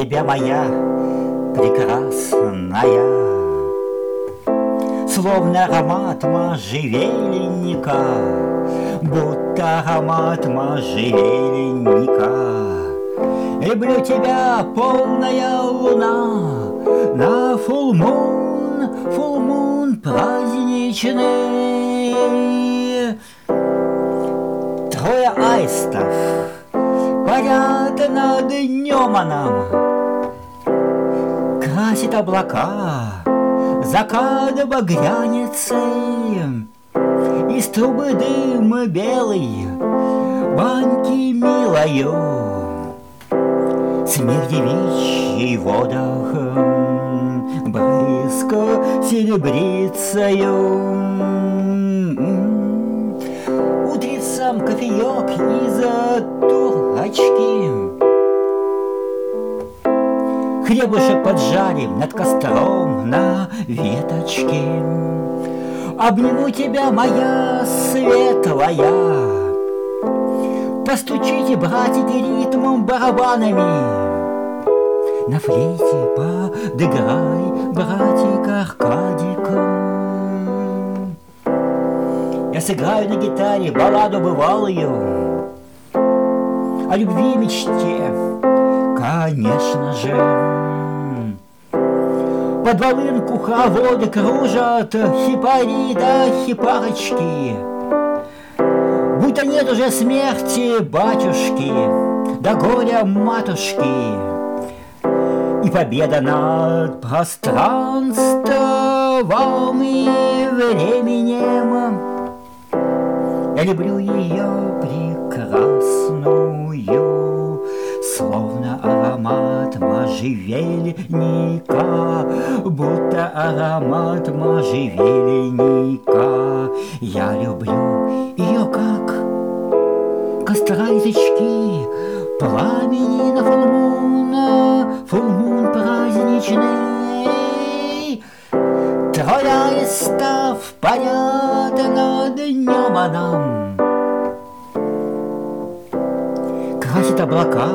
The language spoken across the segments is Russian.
тебя, моя прекрасная, словно аромат можжевельника, будто аромат можжевельника. Люблю тебя, полная луна, на full moon праздничный. Трое аистов парят над днем, а нам красит облака закат багряницей. Из трубы дым белый, баньки милою, смех девичий в водах брызг серебрицею. Утрицам кофеек из турочки, хлебушек поджарим над костром на веточке. Обниму тебя, моя светлая, постучите, братики, ритмом барабанами. На флейте подыграй, братик Аркадик. Я сыграю на гитаре балладу бывалую о любви и мечте, конечно же. Под волынку хороводы кружат хипари да хипарочки. Будто нет уже смерти батюшки, да горя матушки, и победа над пространством и временем. Я люблю ее прекрасную, словно аромат можжевельника, будто аромат можжевельника. Я люблю ее как костра язычки, пламени на фулмун праздничный. Трое аистов парят над днем, а нам красит облака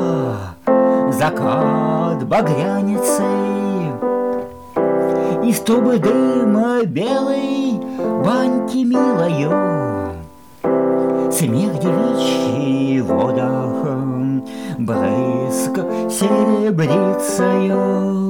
закат багряницей. Из трубы дыма белой, баньки милою, смех девичий в водах брызг серебрицею.